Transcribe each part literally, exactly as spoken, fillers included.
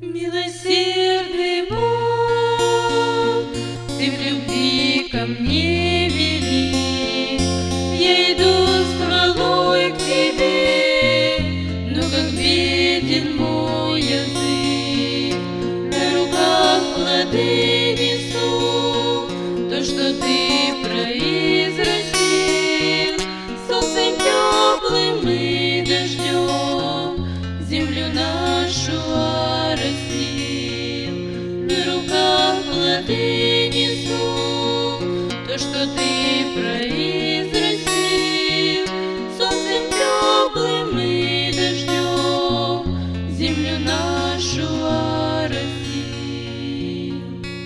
Милосердный Бог, Ты в любви ко мне велик. Я иду с хвалой к Тебе, но как беден мой язык. На руках плоды несу, то, что Ты произрастил, солнцем теплым и дождем землю нашу оросил. На руках плоды несу, то, что Ты произрастил, солнцем теплым и дождем землю нашу оросил.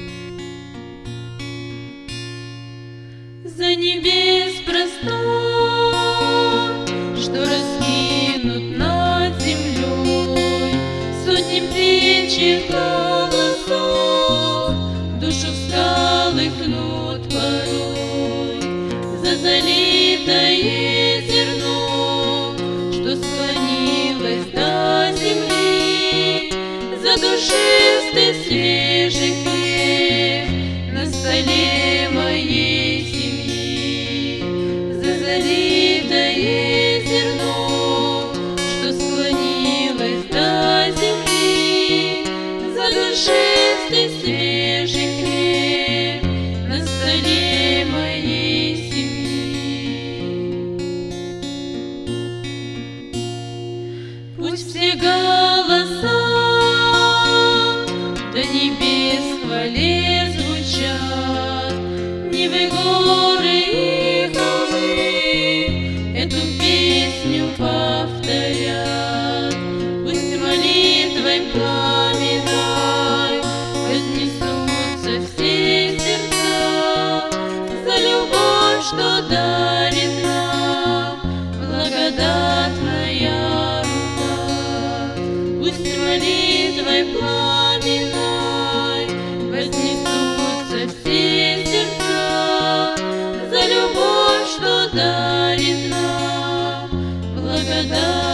За небес простор, что раскинут над землей, сотни птичьих голосов душу в скалы хнут порой. За залитое зерно, что склонилось до земли, за душистый свежий хлеб на столе моей семьи. За залитое зерно, что склонилось до земли, за душистый свежий хлеб на столе моей семьи. Пусть все голоса до небес в хвале звучат, нивы, горы и холмы эту песню повторят. Пусть молитвой пламенной вознесутся все сердца за любовь, что дарит нам благодатная рука. Пусть молитвой пламенной вознесутся все сердца за любовь, что дарит нам благодать.